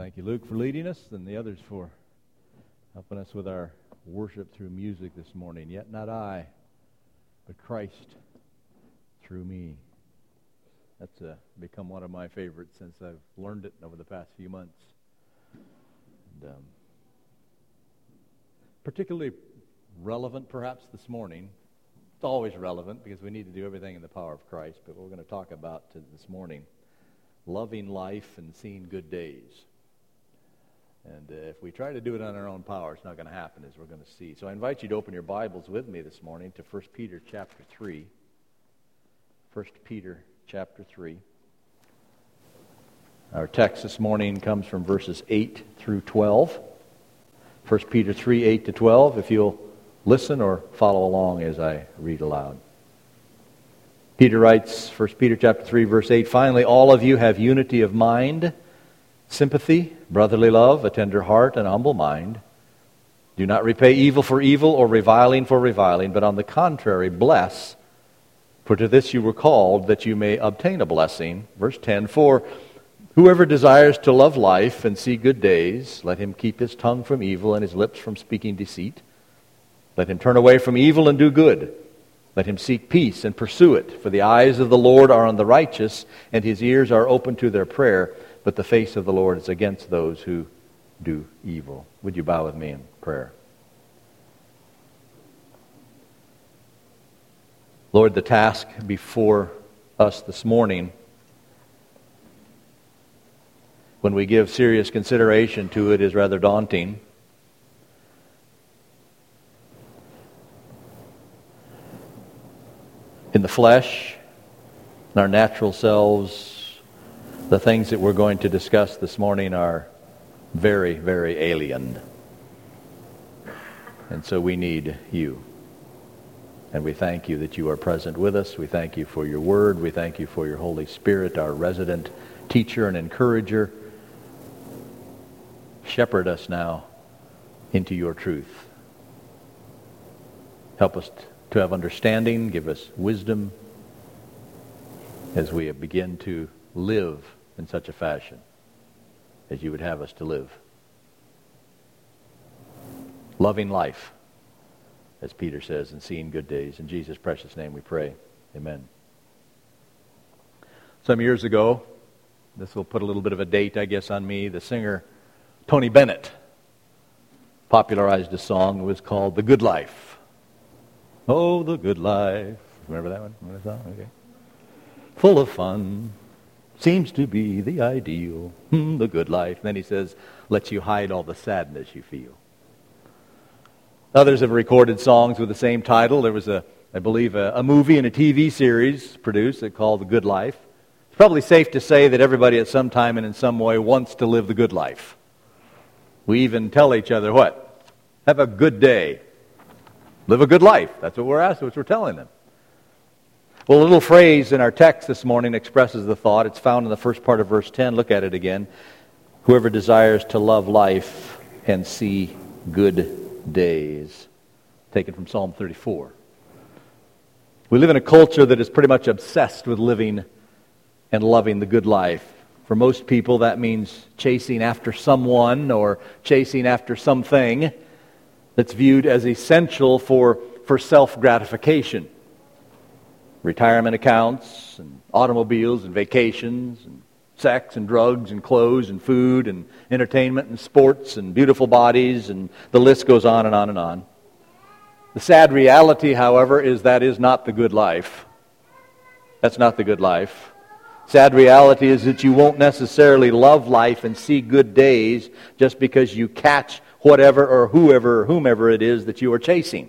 Thank you, Luke, for leading us, and the others for helping us with our worship through music this morning. Yet not I, but Christ through me. That's become one of my favorites since I've learned it over the past few months. And, particularly relevant, perhaps, this morning. It's always relevant because we need to do everything in the power of Christ, but we're going to talk about this morning loving life and seeing good days. And if we try to do it on our own power, it's not going to happen, as we're going to see. So I invite you to open your Bibles with me this morning to 1 Peter chapter 3. 1 Peter chapter 3. Our text this morning comes from verses 8 through 12. 1 Peter 3, 8 to 12, if you'll listen or follow along as I read aloud. Peter writes, 1 Peter chapter 3, verse 8, "Finally, all of you have unity of mind, sympathy, brotherly love, a tender heart, and humble mind. Do not repay evil for evil or reviling for reviling, but on the contrary, bless. For to this you were called, that you may obtain a blessing." Verse 10, "For whoever desires to love life and see good days, let him keep his tongue from evil and his lips from speaking deceit. Let him turn away from evil and do good. Let him seek peace and pursue it. For the eyes of the Lord are on the righteous, and his ears are open to their prayer. But the face of the Lord is against those who do evil." Would you bow with me in prayer? Lord, the task before us this morning, when we give serious consideration to it, is rather daunting. In the flesh, in our natural selves, the things that we're going to discuss this morning are very, very alien. And so we need you. And we thank you that you are present with us. We thank you for your word. We thank you for your Holy Spirit, our resident teacher and encourager. Shepherd us now into your truth. Help us to have understanding. Give us wisdom as we begin to live in such a fashion as you would have us to live. Loving life, as Peter says, and seeing good days. In Jesus' precious name we pray. Amen. Some years ago, this will put a little bit of a date, I guess, on me, the singer Tony Bennett popularized a song that was called "The Good Life." Oh, the good life. Remember that one? Remember that song? Okay. Full of fun. Seems to be the ideal. The good life. And then he says, lets you hide all the sadness you feel. Others have recorded songs with the same title. There was, I believe, a movie and a TV series produced called "The Good Life." It's probably safe to say that everybody at some time and in some way wants to live the good life. We even tell each other, what? Have a good day. Live a good life. That's what we're asking, what we're telling them. Well, a little phrase in our text this morning expresses the thought. It's found in the first part of verse 10. Look at it again. "Whoever desires to love life and see good days." Taken from Psalm 34. We live in a culture that is pretty much obsessed with living and loving the good life. For most people, that means chasing after someone or chasing after something that's viewed as essential for self-gratification. Retirement accounts, and automobiles, and vacations, and sex, and drugs, and clothes, and food, and entertainment, and sports, and beautiful bodies, and the list goes on and on and on. The sad reality, however, is that is not the good life. That's not the good life. Sad reality is that you won't necessarily love life and see good days just because you catch whatever or whomever it is that you are chasing.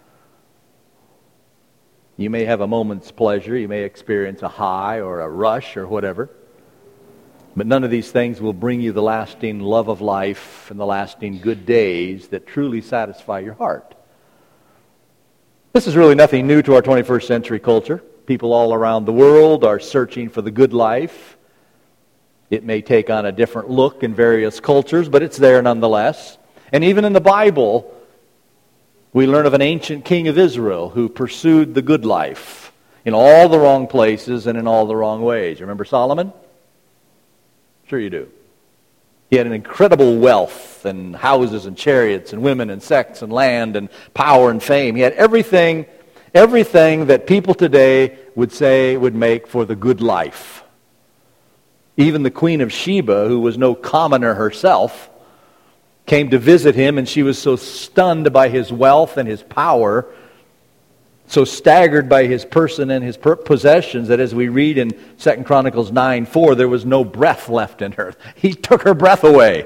You may have a moment's pleasure, you may experience a high or a rush or whatever, but none of these things will bring you the lasting love of life and the lasting good days that truly satisfy your heart. This is really nothing new to our 21st century culture. People all around the world are searching for the good life. It may take on a different look in various cultures, but it's there nonetheless. And even in the Bible, we learn of an ancient king of Israel who pursued the good life in all the wrong places and in all the wrong ways. Remember Solomon? Sure you do. He had an incredible wealth and houses and chariots and women and sex and land and power and fame. He had everything that people today would say would make for the good life. Even the Queen of Sheba, who was no commoner herself, came to visit him, and she was so stunned by his wealth and his power, so staggered by his person and his possessions, that as we read in 2 Chronicles 9:4, there was no breath left in her. He took her breath away.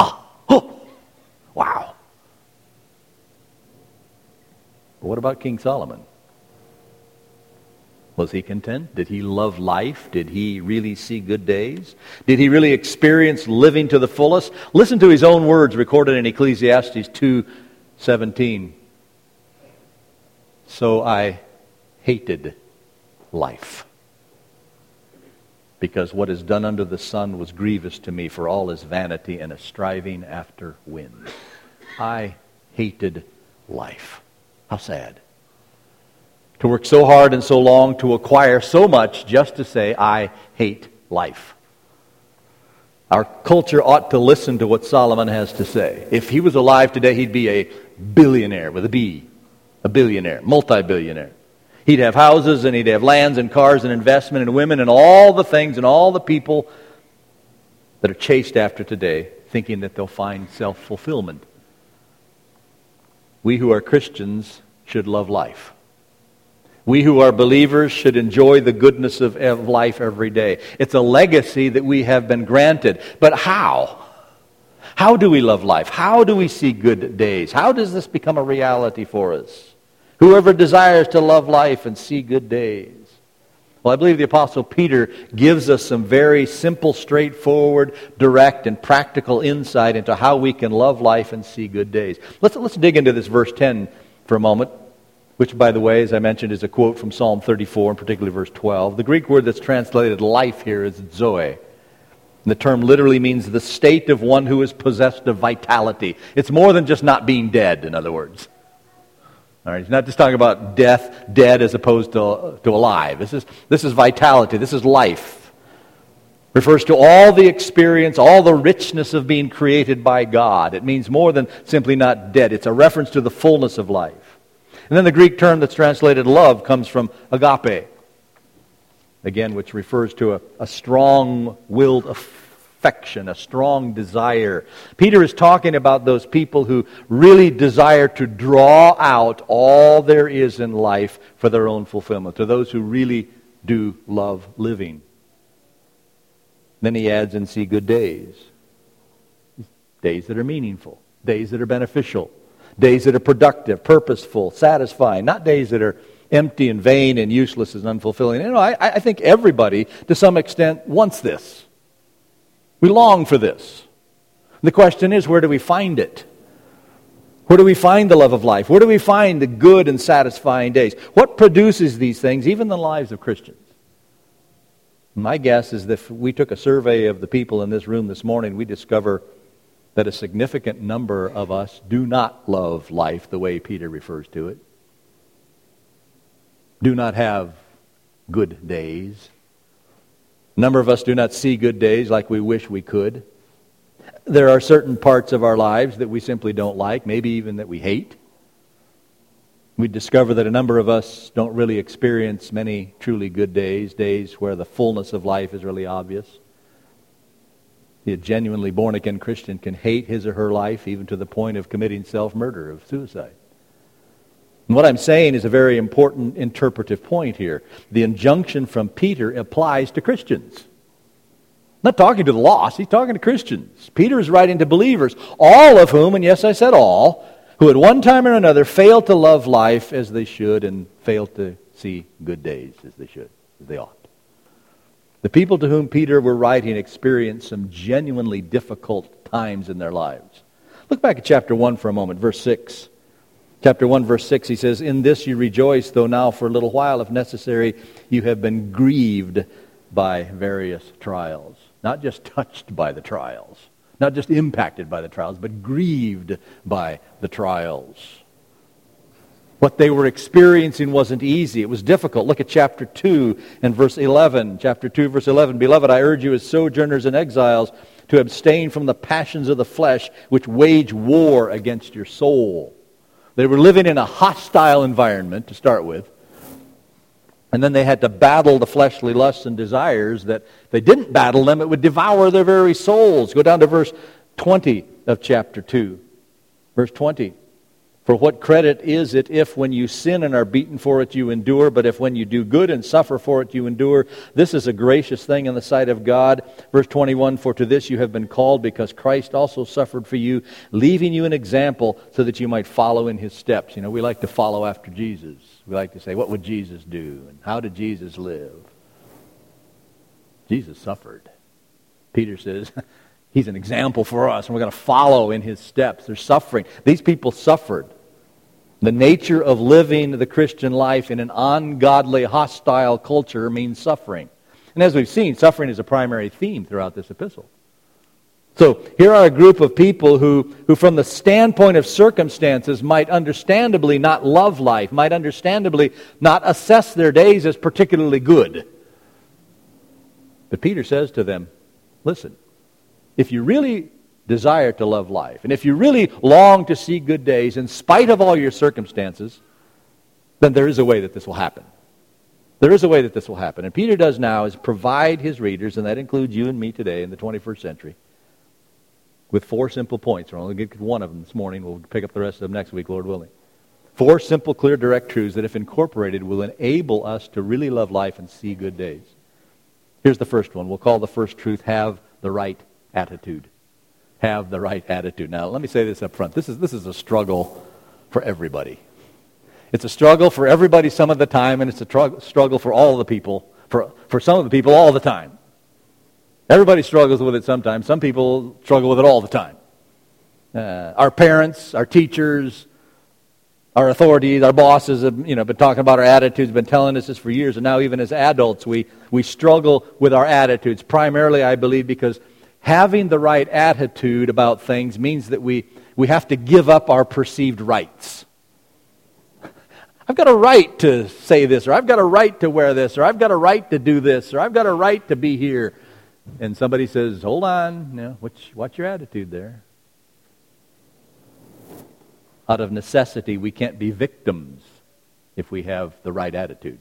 Wow. But what about King Solomon? Was he content? Did he love life? Did he really see good days? Did he really experience living to the fullest? Listen to his own words recorded in Ecclesiastes 2:17. So I hated life, because what is done under the sun was grievous to me, for all is vanity and a striving after wind. I hated life. How sad. To work so hard and so long to acquire so much just to say, I hate life. Our culture ought to listen to what Solomon has to say. If he was alive today, he'd be a billionaire with a B. A billionaire, multi-billionaire. He'd have houses and he'd have lands and cars and investment and women and all the things and all the people that are chased after today, thinking that they'll find self-fulfillment. We who are Christians should love life. We who are believers should enjoy the goodness of life every day. It's a legacy that we have been granted. But how? How do we love life? How do we see good days? How does this become a reality for us? Whoever desires to love life and see good days. Well, I believe the Apostle Peter gives us some very simple, straightforward, direct, and practical insight into how we can love life and see good days. Let's dig into this verse 10 for a moment, which, by the way, as I mentioned, is a quote from Psalm 34, and particularly verse 12. The Greek word that's translated life here is zoe. And the term literally means the state of one who is possessed of vitality. It's more than just not being dead, in other words. All right, he's not just talking about death, dead as opposed to alive. This is vitality. This is life. Refers to all the experience, all the richness of being created by God. It means more than simply not dead. It's a reference to the fullness of life. And then the Greek term that's translated love comes from agape. Again, which refers to a strong-willed affection, a strong desire. Peter is talking about those people who really desire to draw out all there is in life for their own fulfillment, to those who really do love living. Then he adds, and see good days. Days that are meaningful, days that are beneficial, days that are productive, purposeful, satisfying, not days that are empty and vain and useless and unfulfilling. You know, I think everybody, to some extent, wants this. We long for this. The question is, where do we find it? Where do we find the love of life? Where do we find the good and satisfying days? What produces these things, even in the lives of Christians? My guess is that if we took a survey of the people in this room this morning, we'd discover that a significant number of us do not love life the way Peter refers to it. Do not have good days. A number of us do not see good days like we wish we could. There are certain parts of our lives that we simply don't like, maybe even that we hate. We discover that a number of us don't really experience many truly good days, days where the fullness of life is really obvious. A genuinely born-again Christian can hate his or her life even to the point of committing self-murder, of suicide. And what I'm saying is a very important interpretive point here. The injunction from Peter applies to Christians. Not talking to the lost, he's talking to Christians. Peter is writing to believers, all of whom, and yes, I said all, who at one time or another failed to love life as they should and failed to see good days as they should, as they ought. The people to whom Peter were writing experienced some genuinely difficult times in their lives. Look back at chapter 1 for a moment, verse 6. Chapter 1, verse 6, he says, "In this you rejoice, though now for a little while, if necessary, you have been grieved by various trials." Not just touched by the trials, not just impacted by the trials, but grieved by the trials. What they were experiencing wasn't easy. It was difficult. Look at chapter 2 and verse 11. Chapter 2, verse 11, "Beloved, I urge you as sojourners and exiles to abstain from the passions of the flesh, which wage war against your soul. They were living in a hostile environment to start with. And then they had to battle the fleshly lusts and desires that if they didn't battle them, it would devour their very souls. Go down to verse 20 of chapter 2. Verse 20. For what credit is it if when you sin and are beaten for it you endure, but if when you do good and suffer for it you endure, this is a gracious thing in the sight of God. Verse 21, for to this you have been called, because Christ also suffered for you, leaving you an example so that you might follow in His steps. You know, we like to follow after Jesus. We like to say, what would Jesus do? And how did Jesus live? Jesus suffered. Peter says, He's an example for us, and we're going to follow in His steps. There's suffering. These people suffered. The nature of living the Christian life in an ungodly, hostile culture means suffering. And as we've seen, suffering is a primary theme throughout this epistle. So here are a group of people who from the standpoint of circumstances might understandably not love life, might understandably not assess their days as particularly good. But Peter says to them, listen, if you really desire to love life, and if you really long to see good days in spite of all your circumstances, then there is a way that this will happen. There is a way that this will happen. And Peter does now is provide his readers, and that includes you and me today in the 21st century, with 4 simple points. We're only going to get one of them this morning. We'll pick up the rest of them next week, Lord willing. 4 simple, clear, direct truths that if incorporated will enable us to really love life and see good days. Here's the first one. We'll call the first truth, have the right attitude. Have the right attitude. Now, let me say this up front. This is a struggle for everybody. It's a struggle for everybody some of the time, and it's a struggle for all the people, for some of the people all the time. Everybody struggles with it sometimes. Some people struggle with it all the time. Our parents, our teachers, our authorities, our bosses have been talking about our attitudes, been telling us this for years, and now even as adults we struggle with our attitudes. Primarily, I believe, because having the right attitude about things means that we have to give up our perceived rights. I've got a right to say this, or I've got a right to wear this, or I've got a right to do this, or I've got a right to be here. And somebody says, hold on, what's your attitude there? Out of necessity, we can't be victims if we have the right attitude.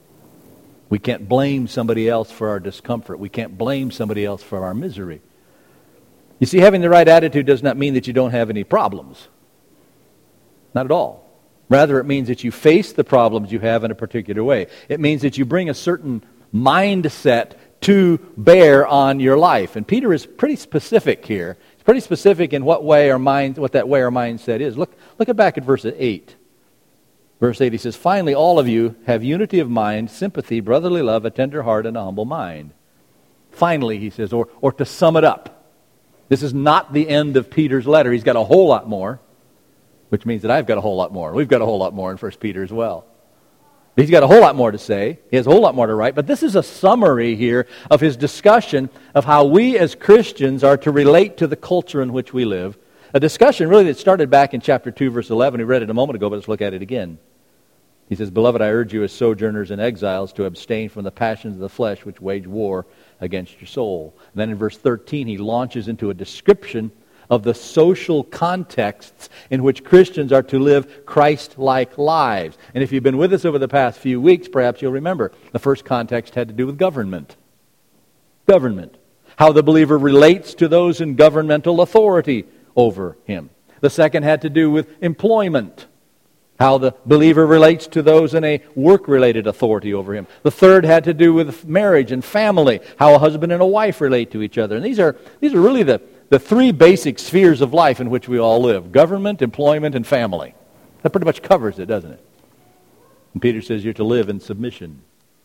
We can't blame somebody else for our discomfort. We can't blame somebody else for our misery. You see, having the right attitude does not mean that you don't have any problems. Not at all. Rather, it means that you face the problems you have in a particular way. It means that you bring a certain mindset to bear on your life. And Peter is pretty specific here. He's pretty specific in what that way or mindset is. Look back at verse 8. Verse 8, he says, finally, all of you have unity of mind, sympathy, brotherly love, a tender heart, and a humble mind. Finally, he says, or to sum it up, this is not the end of Peter's letter. He's got a whole lot more, which means that I've got a whole lot more. We've got a whole lot more in 1 Peter as well. He's got a whole lot more to say. He has a whole lot more to write. But this is a summary here of his discussion of how we as Christians are to relate to the culture in which we live. A discussion really that started back in chapter 2, verse 11. We read it a moment ago, but let's look at it again. He says, beloved, I urge you as sojourners and exiles to abstain from the passions of the flesh which wage war against your soul. And then in verse 13, he launches into a description of the social contexts in which Christians are to live Christ-like lives. And if you've been with us over the past few weeks, perhaps you'll remember the first context had to do with government. Government. How the believer relates to those in governmental authority over him. The second had to do with employment. How the believer relates to those in a work-related authority over him. The third had to do with marriage and family. How a husband and a wife relate to each other. And these are really the 3 basic spheres of life in which we all live. Government, employment, and family. That pretty much covers it, doesn't it? And Peter says you're to live in submission.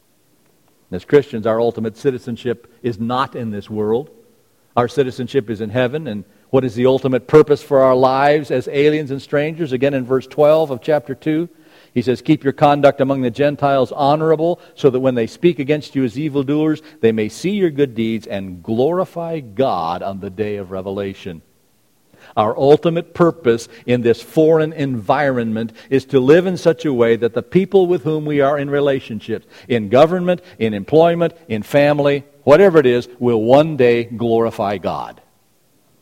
As Christians, our ultimate citizenship is not in this world. Our citizenship is in heaven. And what is the ultimate purpose for our lives as aliens and strangers? Again, in verse 12 of chapter 2, he says, keep your conduct among the Gentiles honorable, so that when they speak against you as evildoers, they may see your good deeds and glorify God on the day of revelation. Our ultimate purpose in this foreign environment is to live in such a way that the people with whom we are in relationships, in government, in employment, in family, whatever it is, will one day glorify God.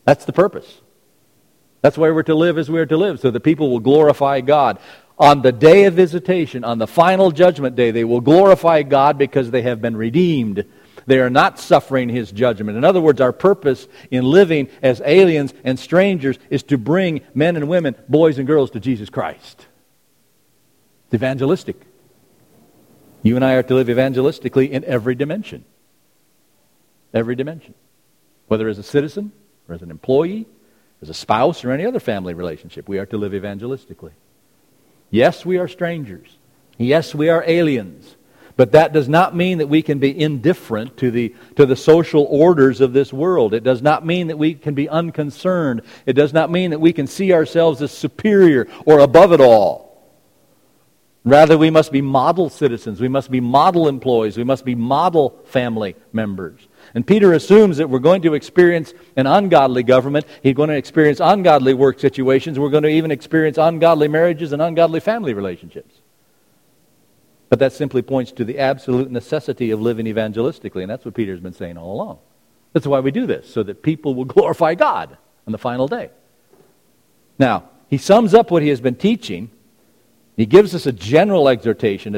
That's the purpose. That's why we're to live as we are to live, so that people will glorify God. On the day of visitation, on the final judgment day, they will glorify God because they have been redeemed. They are not suffering His judgment. In other words, our purpose in living as aliens and strangers is to bring men and women, boys and girls, to Jesus Christ. It's evangelistic. You and I are to live evangelistically in every dimension. Every dimension. Whether as a citizen, or as an employee, as a spouse, or any other family relationship, we are to live evangelistically. Yes, we are strangers. Yes, we are aliens. But that does not mean that we can be indifferent to the social orders of this world. It does not mean that we can be unconcerned. It does not mean that we can see ourselves as superior or above it all. Rather, we must be model citizens. We must be model employees. We must be model family members. And Peter assumes that we're going to experience an ungodly government. He's going to experience ungodly work situations. We're going to even experience ungodly marriages and ungodly family relationships. But that simply points to the absolute necessity of living evangelistically, and that's what Peter's been saying all along. That's why we do this, so that people will glorify God on the final day. Now, he sums up what he has been teaching. He gives us a general exhortation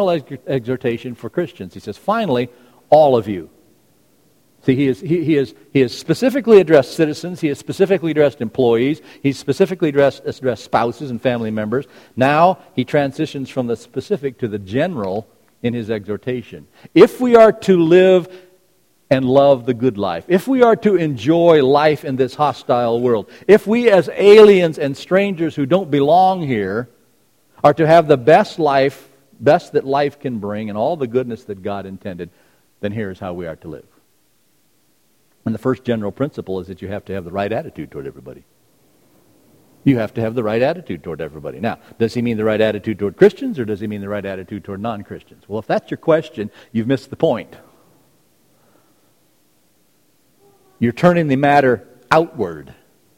for Christians. He says, finally, all of you. See, he has specifically addressed citizens. He has specifically addressed employees. He's specifically addressed spouses and family members. Now he transitions from the specific to the general in his exhortation. If we are to live and love the good life, if we are to enjoy life in this hostile world, if we as aliens and strangers who don't belong here are to have the best that life can bring and all the goodness that God intended, then here's how we are to live. And the first general principle is that you have to have the right attitude toward everybody. You have to have the right attitude toward everybody. Now, does he mean the right attitude toward Christians, or does he mean the right attitude toward non-Christians? Well, if that's your question, you've missed the point. You're turning the matter outward.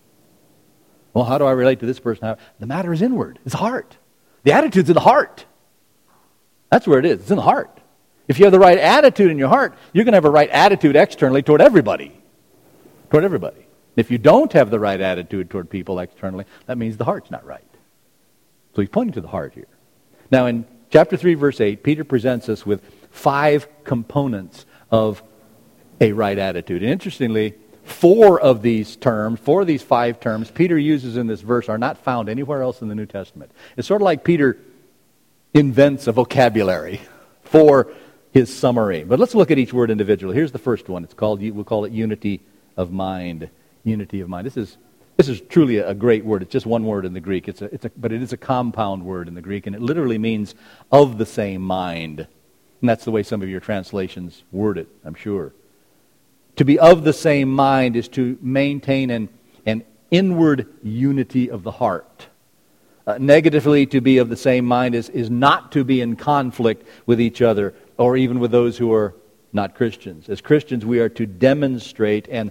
Well, how do I relate to this person? The matter is inward. It's the heart. The attitude's in the heart. That's where it is. It's in the heart. If you have the right attitude in your heart, you're going to have a right attitude externally toward everybody. Toward everybody. If you don't have the right attitude toward people externally, that means the heart's not right. So he's pointing to the heart here. Now in chapter 3, verse 8, Peter presents us with 5 components of a right attitude. And interestingly, 4 of these 5 terms Peter uses in this verse are not found anywhere else in the New Testament. It's sort of like Peter invents a vocabulary for his summary. But let's look at each word individually. Here's the first one. We'll call it unity of mind. Unity of mind. This is truly a great word. It's just one word in the Greek. But it is a compound word in the Greek, and it literally means of the same mind. And that's the way some of your translations word it, I'm sure. To be of the same mind is to maintain an inward unity of the heart. Negatively, to be of the same mind is not to be in conflict with each other or even with those who are not Christians. As Christians, we are to demonstrate an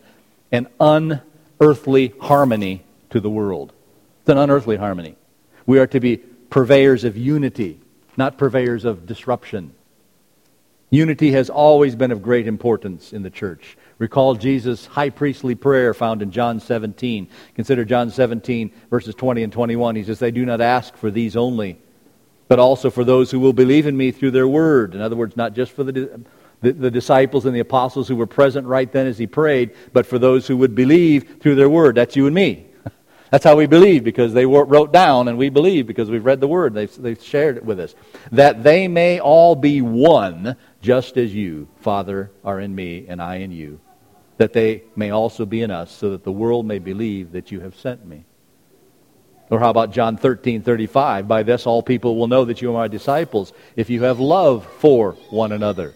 unearthly harmony to the world. It's an unearthly harmony. We are to be purveyors of unity, not purveyors of disruption. Unity has always been of great importance in the church. Recall Jesus' high priestly prayer found in John 17. Consider John 17, verses 20 and 21. He says, "They do not ask for these only, but also for those who will believe in me through their word." In other words, not just for the disciples and the apostles who were present right then as he prayed, but for those who would believe through their word. That's you and me. That's how we believe, because they wrote down, and we believe because we've read the word. They've shared it with us. "That they may all be one, just as you, Father, are in me and I in you. That they may also be in us, so that the world may believe that you have sent me." Or how about John 13:35? "By this all people will know that you are my disciples, if you have love for one another."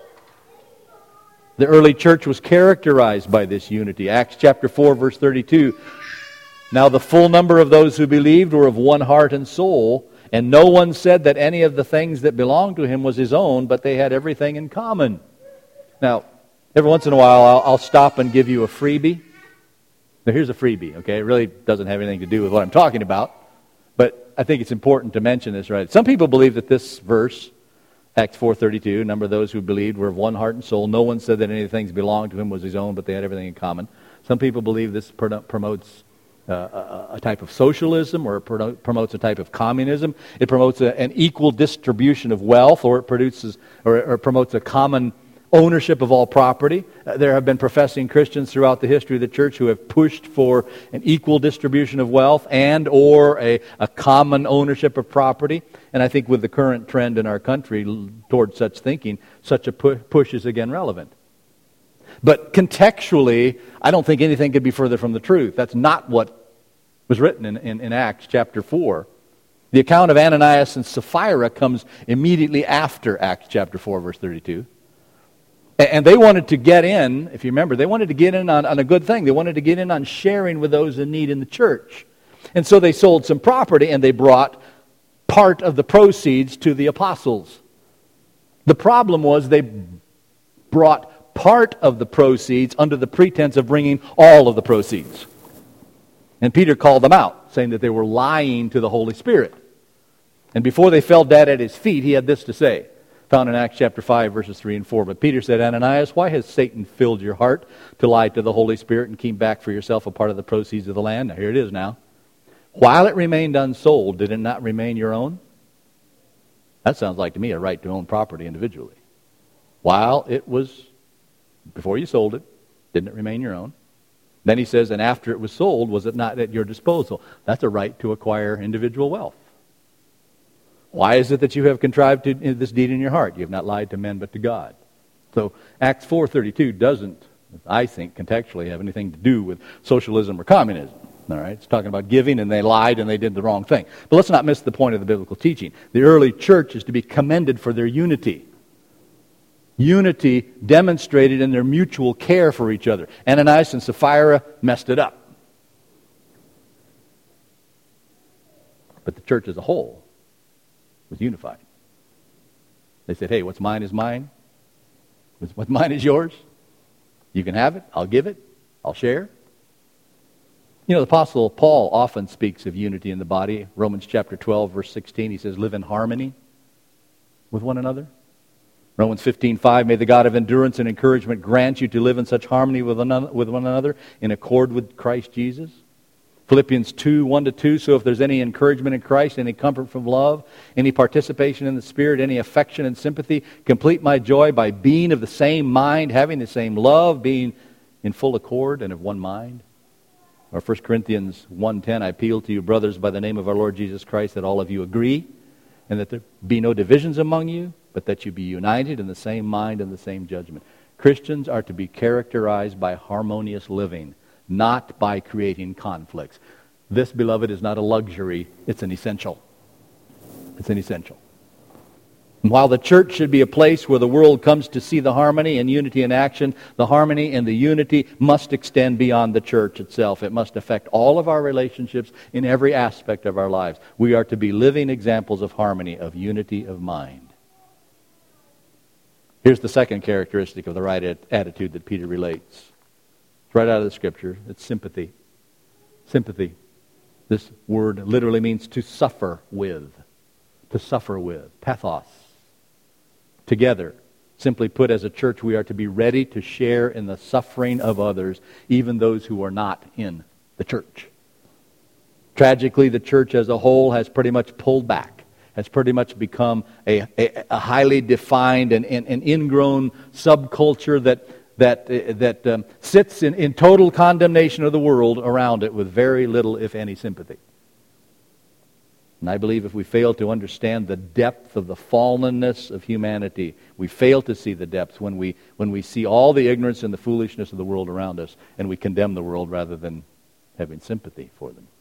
The early church was characterized by this unity. Acts chapter 4, verse 32. "Now the full number of those who believed were of one heart and soul, and no one said that any of the things that belonged to him was his own, but they had everything in common." Now, every once in a while I'll stop and give you a freebie. Now here's a freebie, okay? It really doesn't have anything to do with what I'm talking about, but I think it's important to mention this, right? Some people believe that this verse Acts 4:32, a number of those who believed were of one heart and soul. No one said that any things belonged to him was his own, but they had everything in common. Some people believe this promotes a type of socialism, or it promotes a type of communism. It promotes an equal distribution of wealth, or it produces or promotes a common ownership of all property. There have been professing Christians throughout the history of the church who have pushed for an equal distribution of wealth and or a common ownership of property. And I think with the current trend in our country toward such thinking, such a push is again relevant. But contextually, I don't think anything could be further from the truth. That's not what was written in Acts chapter 4. The account of Ananias and Sapphira comes immediately after Acts chapter 4, verse 32. And they wanted to get in, if you remember, they wanted to get in on a good thing. They wanted to get in on sharing with those in need in the church. And so they sold some property and they brought part of the proceeds to the apostles. The problem was they brought part of the proceeds under the pretense of bringing all of the proceeds. And Peter called them out, saying that they were lying to the Holy Spirit. And before they fell dead at his feet, he had this to say, found in Acts chapter 5, verses 3 and 4. But Peter said, Ananias, why has Satan filled your heart to lie to the Holy Spirit and keep back for yourself a part of the proceeds of the land? Now here it is now. While it remained unsold, did it not remain your own? That sounds like to me a right to own property individually. While it was, before you sold it, didn't it remain your own? Then he says, and after it was sold, was it not at your disposal? That's a right to acquire individual wealth. Why is it that you have contrived this deed in your heart? You have not lied to men but to God. So Acts 4:32 doesn't, I think, contextually have anything to do with socialism or communism. All right, it's talking about giving, and they lied and they did the wrong thing. But let's not miss the point of the biblical teaching. The early church is to be commended for their unity. Unity demonstrated in their mutual care for each other. Ananias and Sapphira messed it up. But the church as a whole was unified. They said, hey, what's mine is mine. What's mine is yours. You can have it. I'll give it. I'll share. You know, the Apostle Paul often speaks of unity in the body. Romans chapter 12, verse 16, he says, live in harmony with one another. Romans 15:5, may the God of endurance and encouragement grant you to live in such harmony with one another in accord with Christ Jesus. Philippians 2:1-2, so if there's any encouragement in Christ, any comfort from love, any participation in the Spirit, any affection and sympathy, complete my joy by being of the same mind, having the same love, being in full accord and of one mind. Or 1 Corinthians 1:10, I appeal to you, brothers, by the name of our Lord Jesus Christ, that all of you agree, and that there be no divisions among you, but that you be united in the same mind and the same judgment. Christians are to be characterized by harmonious living, not by creating conflicts. This, beloved, is not a luxury, it's an essential. It's an essential. And while the church should be a place where the world comes to see the harmony and unity in action, the harmony and the unity must extend beyond the church itself. It must affect all of our relationships in every aspect of our lives. We are to be living examples of harmony, of unity of mind. Here's the second characteristic of the right attitude that Peter relates. It's right out of the Scripture. It's sympathy. Sympathy. This word literally means to suffer with. To suffer with. Pathos. Together. Simply put, as a church, we are to be ready to share in the suffering of others, even those who are not in the church. Tragically, the church as a whole has pretty much pulled back. Has pretty much become a highly defined and ingrown subculture that sits in total condemnation of the world around it with very little, if any, sympathy. And I believe if we fail to understand the depth of the fallenness of humanity, we fail to see the depths when we see all the ignorance and the foolishness of the world around us, and we condemn the world rather than having sympathy for them.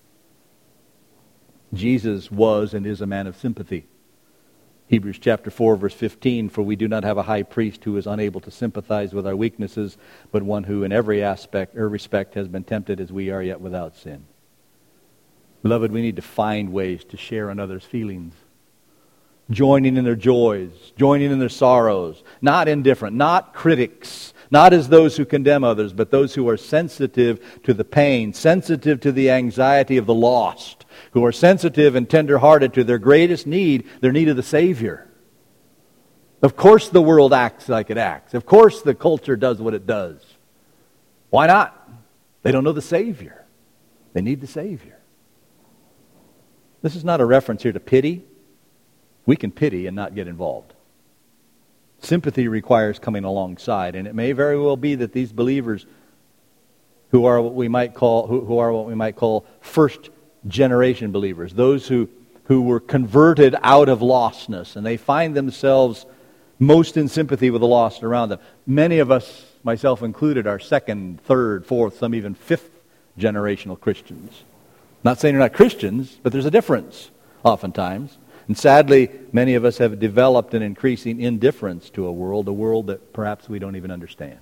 Jesus was and is a man of sympathy. Hebrews chapter 4, verse 15, for we do not have a high priest who is unable to sympathize with our weaknesses, but one who in every aspect or respect has been tempted as we are, yet without sin. Beloved, we need to find ways to share in others' feelings. Joining in their joys, joining in their sorrows, not indifferent, not critics, not as those who condemn others, but those who are sensitive to the pain, sensitive to the anxiety of the lost, who are sensitive and tender-hearted to their greatest need, their need of the Savior. Of course the world acts like it acts. Of course the culture does what it does. Why not? They don't know the Savior. They need the Savior. This is not a reference here to pity. We can pity and not get involved. Sympathy requires coming alongside, and it may very well be that these believers who are what we might call first generation believers, those who were converted out of lostness, and they find themselves most in sympathy with the lost around them. Many of us, myself included, are second, third, fourth, some even fifth generational Christians. Not saying they're not Christians, but there's a difference oftentimes. And sadly, many of us have developed an increasing indifference to a world that perhaps we don't even understand.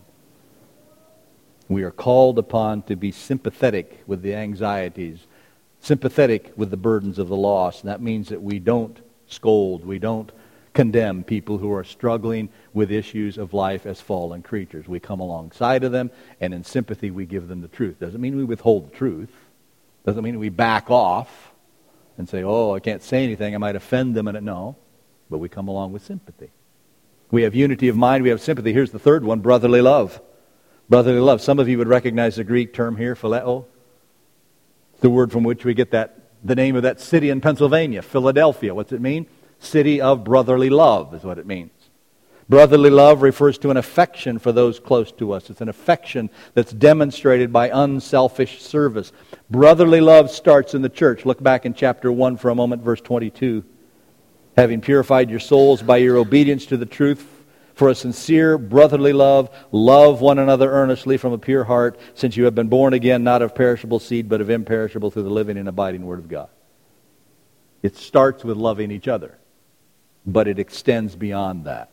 We are called upon to be sympathetic with the anxieties, sympathetic with the burdens of the lost. And that means that we don't scold, we don't condemn people who are struggling with issues of life as fallen creatures. We come alongside of them, and in sympathy we give them the truth. Doesn't mean we withhold the truth. Doesn't mean we back off and say, oh, I can't say anything, I might offend them. No, but we come along with sympathy. We have unity of mind, we have sympathy. Here's the third one, brotherly love. Brotherly love. Some of you would recognize the Greek term here, phileo. It's the word from which we get the name of that city in Pennsylvania, Philadelphia. What's it mean? City of brotherly love is what it means. Brotherly love refers to an affection for those close to us. It's an affection that's demonstrated by unselfish service. Brotherly love starts in the church. Look back in chapter 1 for a moment, verse 22. Having purified your souls by your obedience to the truth, for a sincere brotherly love, love one another earnestly from a pure heart, since you have been born again, not of perishable seed, but of imperishable, through the living and abiding Word of God. It starts with loving each other, but it extends beyond that.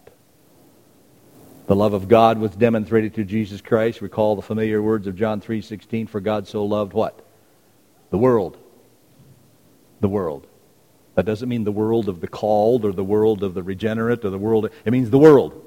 The love of God was demonstrated through Jesus Christ. Recall the familiar words of John 3:16, for God so loved what? The world. The world. That doesn't mean the world of the called or the world of the regenerate or the world. It means the world.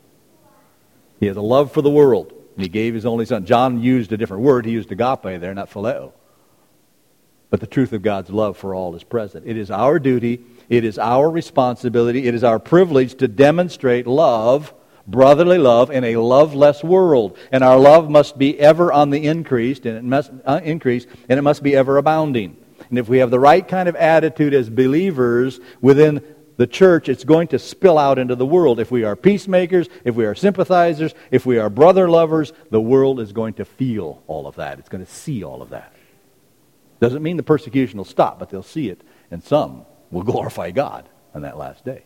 He has a love for the world, and He gave His only Son. John used a different word. He used agape there, not phileo. But the truth of God's love for all is present. It is our duty, it is our responsibility, it is our privilege to demonstrate love, brotherly love, in a loveless world. And our love must be ever on the increase, and it must be ever abounding. And if we have the right kind of attitude as believers within the church, it's going to spill out into the world. If we are peacemakers, if we are sympathizers, if we are brother lovers, the world is going to feel all of that. It's going to see all of that. Doesn't mean the persecution will stop, but they'll see it, and some will glorify God on that last day.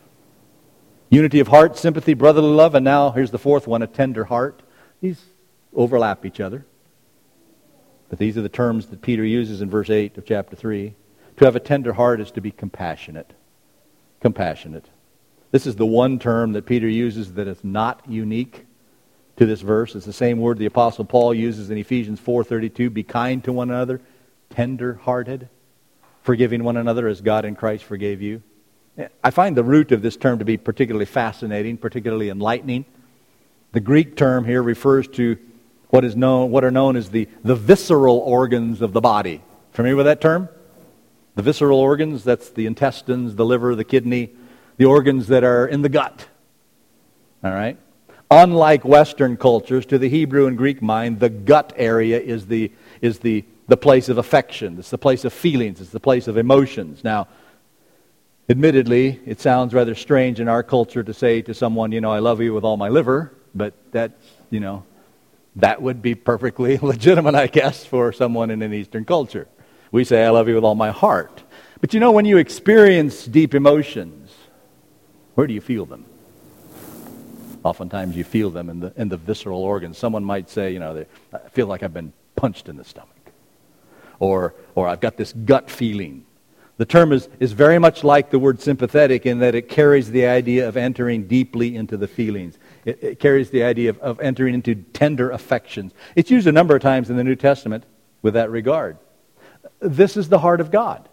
Unity of heart, sympathy, brotherly love, and now here's the fourth one, a tender heart. These overlap each other. But these are the terms that Peter uses in verse 8 of chapter 3. To have a tender heart is to be compassionate. Compassionate. This is the one term that Peter uses that is not unique to this verse. It's the same word the Apostle Paul uses in Ephesians 4:32. Be kind to one another, tender-hearted, forgiving one another as God in Christ forgave you. I find the root of this term to be particularly fascinating, particularly enlightening. The Greek term here refers to what are known as the visceral organs of the body. Familiar with that term? The visceral organs, that's the intestines, the liver, the kidney, the organs that are in the gut. All right? Unlike Western cultures, to the Hebrew and Greek mind, the gut area is the place of affection. It's the place of feelings. It's the place of emotions. Now, admittedly, it sounds rather strange in our culture to say to someone, I love you with all my liver, but that's, that would be perfectly legitimate, I guess, for someone in an Eastern culture. We say, I love you with all my heart. But when you experience deep emotions, where do you feel them? Oftentimes you feel them in the visceral organs. Someone might say, I feel like I've been punched in the stomach. Or I've got this gut feeling. The term is very much like the word sympathetic in that it carries the idea of entering deeply into the feelings. It carries the idea of entering into tender affections. It's used a number of times in the New Testament with that regard. This is the heart of God,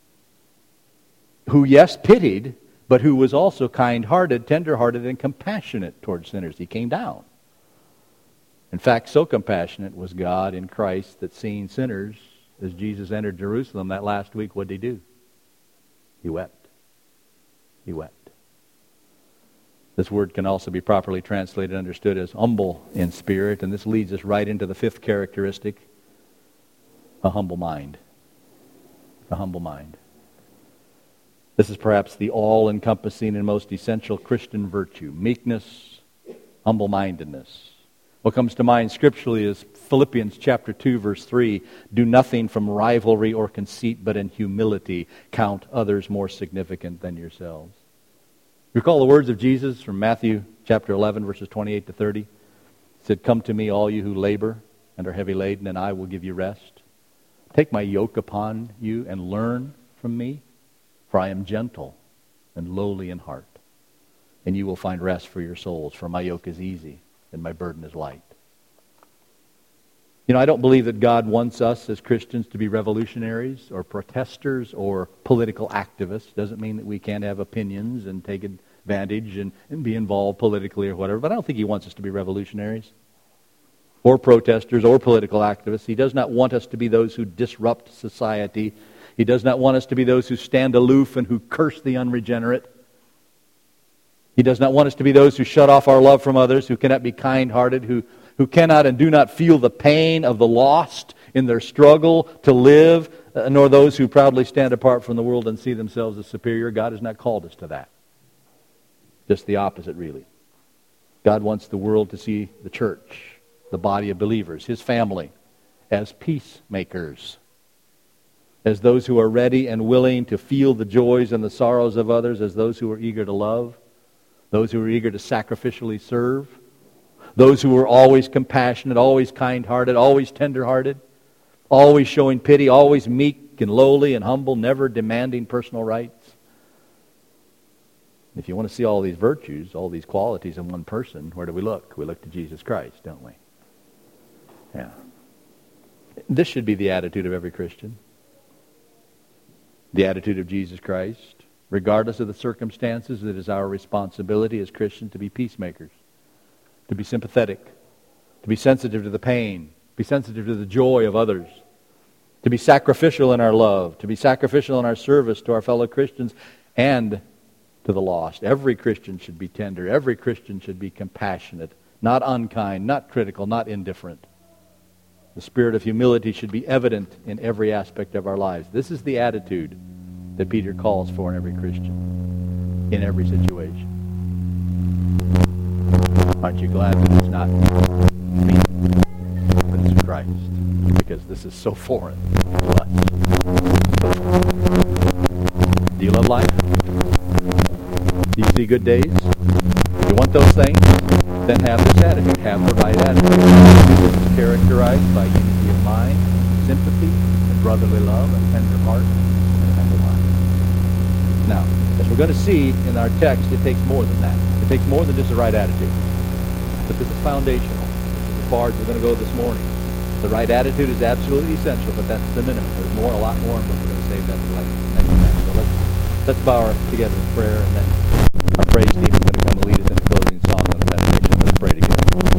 who, yes, pitied, but who was also kind-hearted, tender-hearted, and compassionate towards sinners. He came down. In fact, so compassionate was God in Christ that seeing sinners, as Jesus entered Jerusalem that last week, what did He do? He wept. He wept. This word can also be properly translated and understood as humble in spirit, and this leads us right into the fifth characteristic, a humble mind. A humble mind. This is perhaps the all-encompassing and most essential Christian virtue, meekness, humble-mindedness. What comes to mind scripturally is Philippians chapter 2, verse 3, do nothing from rivalry or conceit, but in humility count others more significant than yourselves. Recall the words of Jesus from Matthew chapter 11, verses 28 to 30. He said, come to me, all you who labor and are heavy laden, and I will give you rest. Take my yoke upon you and learn from me, for I am gentle and lowly in heart, and you will find rest for your souls, for my yoke is easy and my burden is light. You know, I don't believe that God wants us as Christians to be revolutionaries or protesters or political activists. Doesn't mean that we can't have opinions and take advantage and be involved politically or whatever, but I don't think He wants us to be revolutionaries or protesters or political activists. He does not want us to be those who disrupt society. He does not want us to be those who stand aloof and who curse the unregenerate. He does not want us to be those who shut off our love from others, who cannot be kind-hearted, who cannot and do not feel the pain of the lost in their struggle to live, nor those who proudly stand apart from the world and see themselves as superior. God has not called us to that. Just the opposite, really. God wants the world to see the church, the body of believers, His family, as peacemakers, as those who are ready and willing to feel the joys and the sorrows of others, as those who are eager to love, those who are eager to sacrificially serve, those who are always compassionate, always kind-hearted, always tender-hearted, always showing pity, always meek and lowly and humble, never demanding personal rights. If you want to see all these virtues, all these qualities in one person, where do we look? We look to Jesus Christ, don't we? Yeah. This should be the attitude of every Christian. The attitude of Jesus Christ. Regardless of the circumstances, it is our responsibility as Christians to be peacemakers, to be sympathetic, to be sensitive to the pain, be sensitive to the joy of others, to be sacrificial in our love, to be sacrificial in our service to our fellow Christians and to the lost. Every Christian should be tender. Every Christian should be compassionate, not unkind, not critical, not indifferent. The spirit of humility should be evident in every aspect of our lives. This is the attitude that Peter calls for in every Christian, in every situation. Aren't you glad that it's not me, but it's Christ? Because this is so foreign to us. Do you love life? Do you see good days? You want those things? Then have this attitude. Have the right attitude. This is characterized by unity of mind, sympathy, and brotherly love, and tender heart, and a humble mind. Now, as we're going to see in our text, it takes more than that. It takes more than just the right attitude. But this is foundational. As far as we're going to go this morning. The right attitude is absolutely essential, but that's the minimum. There's more, a lot more, but we're going to save that for next time. So let's bow together in prayer, and then our praise team is going to come and lead us in the closing song of the benediction. Let's pray together.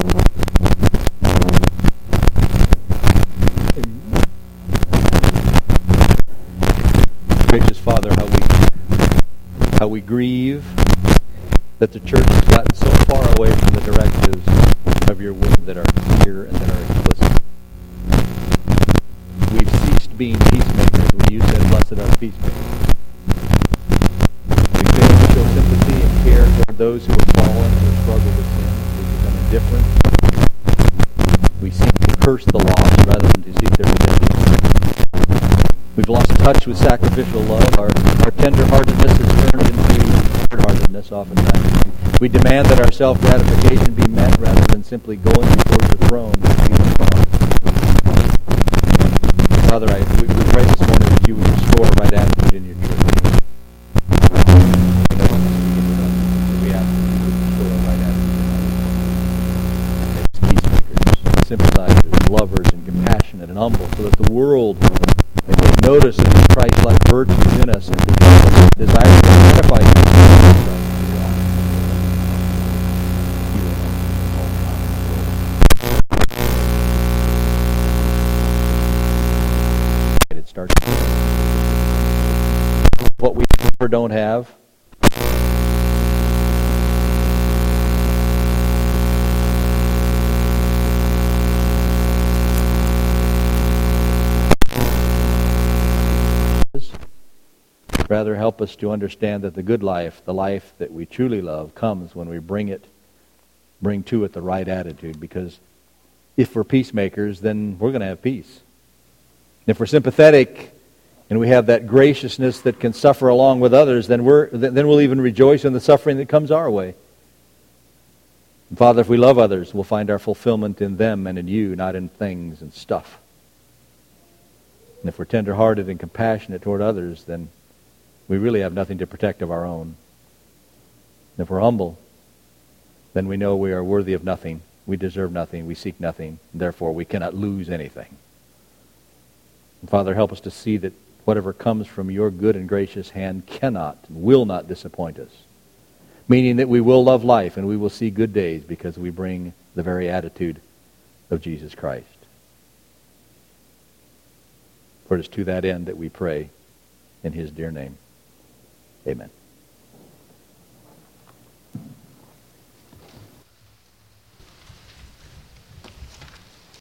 Gracious Father, how we grieve that the church has gotten so far away from the directives of your word that are clear and that are explicit. We've ceased being peacemakers when you said, blessed are the peacemakers. We fail to show sympathy and care toward those who have fallen or struggle with sin. We become indifferent. We seek to curse the lost rather than to seek their redemption. We've lost touch with sacrificial love. Our tender-heartedness has turned into hard-heartedness oftentimes. We demand that our self-gratification be met rather than simply going before your throne. Father, we pray this morning that you would restore right attitude in your church. We ask that you would restore right attitude. Peacemakers, sympathizers, lovers, and compassionate and humble, so that the world may take notice of these Christ-like virtues in us and desire to gratify you. It starts what we don't have. Rather, help us to understand that the good life, the life that we truly love, comes when we bring to it the right attitude. Because if we're peacemakers, then we're going to have peace. If we're sympathetic and we have that graciousness that can suffer along with others, then we'll even rejoice in the suffering that comes our way. And Father, if we love others, we'll find our fulfillment in them and in you, not in things and stuff. And if we're tender-hearted and compassionate toward others, then we really have nothing to protect of our own. And if we're humble, then we know we are worthy of nothing. We deserve nothing. We seek nothing. And therefore, we cannot lose anything. And Father, help us to see that whatever comes from your good and gracious hand cannot and will not disappoint us. Meaning that we will love life and we will see good days because we bring the very attitude of Jesus Christ. For it is to that end that we pray in his dear name. Amen.